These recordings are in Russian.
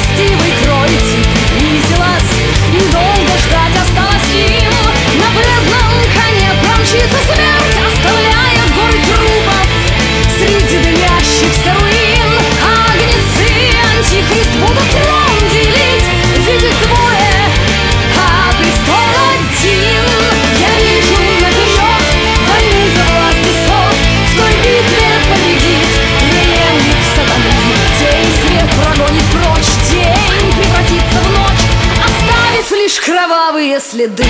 Нечестивый кровь приблизилась, недолго ждать осталось им. На бледном коне промчится смерть, оставляя горы трупов среди дымящихся руин. Агнецы и антихрист будут трон делить, видит двое, а престол один. Я вижу наперед войны за власть и сот, в той битве победит преемник сатаны. День свет прогонит прочь, день превратится в ночь, оставив лишь кровавые следы.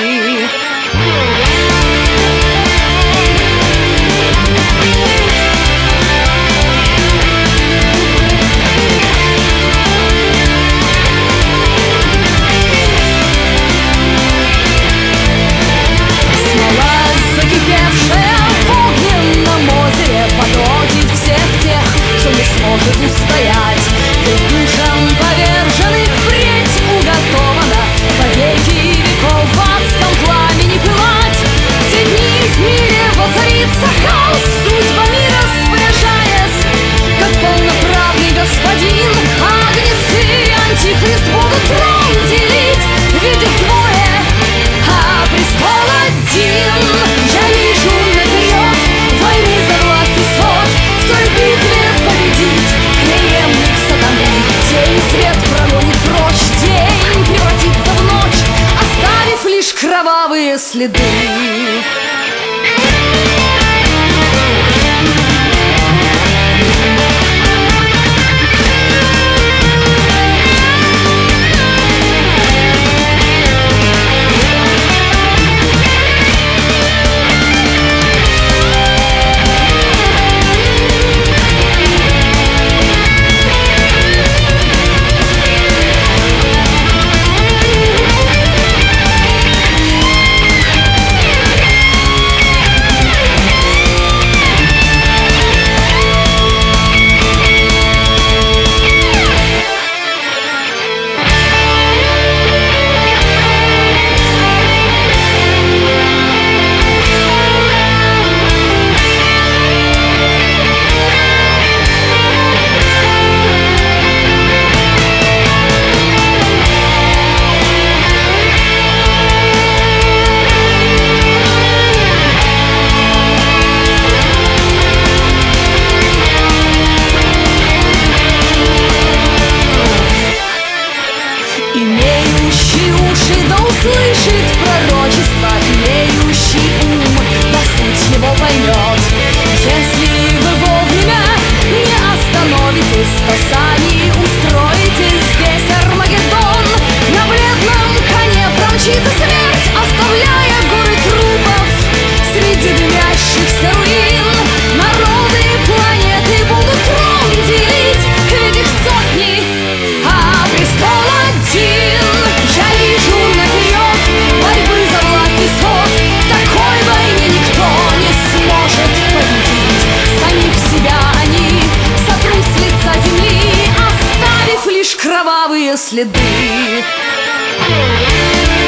Может устоять, ведь душам поверженных впредь уготовано во веки веков в адском пламени пылать. В те дни в мире воцарится хаос, судьбами распоряжаясь, как полноправный господин. Агнецы и антихрист будут трон делить, видят двое, а престол один. Я вижу наперед войны за власть и сот, в той битве победит преемник сатаны. День свет прогонит прочь, день превратится в ночь, оставив лишь кровавые следы. Слышит пророчество, имеющий ум, да суть его поймет. Если вы вовремя не остановитесь, то сами устроите здесь Армагеддон. На бледном коне промчится смерть, оставляя горы трупов среди дымящихся руин. Народы планеты будут трон делить, ведь их сотни, а престол один. Я вижу наперед борьбы за власть и сот, в такой войне никто не сможет победить. Самих себя они сотрут с лица земли, оставив лишь кровавые следы.